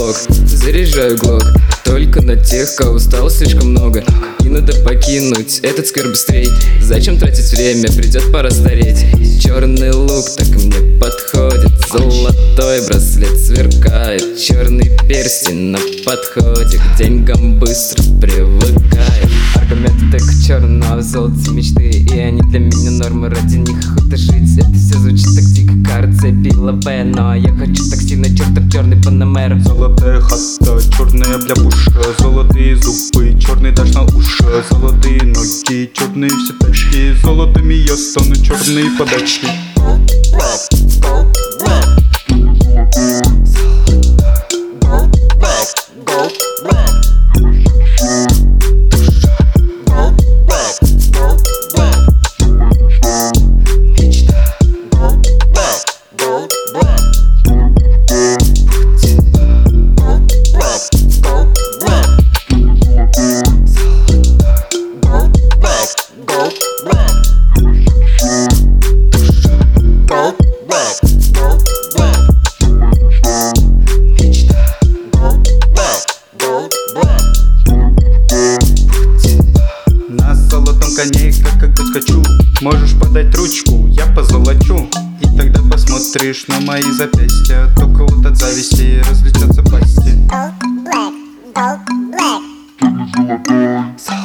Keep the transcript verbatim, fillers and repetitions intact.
блок, заряжаю глок. Только на тех, кого стало слишком много. И надо покинуть этот сквер быстрей. Зачем тратить время, придет пора стареть. Черный лук так мне подходит. Золотой браслет сверкает. Черный перстень на подходе. К деньгам быстро привыкает. Аргументы так черного золота мечты. И они для меня нормы, ради них охота жить. Это все звучит так дико, кажется, пила Б. Но я хочу так сильно, чертов черный панамера. Золотая хата, черная бляпуша, золотые зубы, черный дашь на уши, золотые ноги, черные все тачки, золотыми я стану, черные подачки. На золотом коне, как когда скачу, можешь подать ручку, я позолочу. И тогда посмотришь на мои запястья, только вот от зависти разлетятся пасти. Gold black, gold black.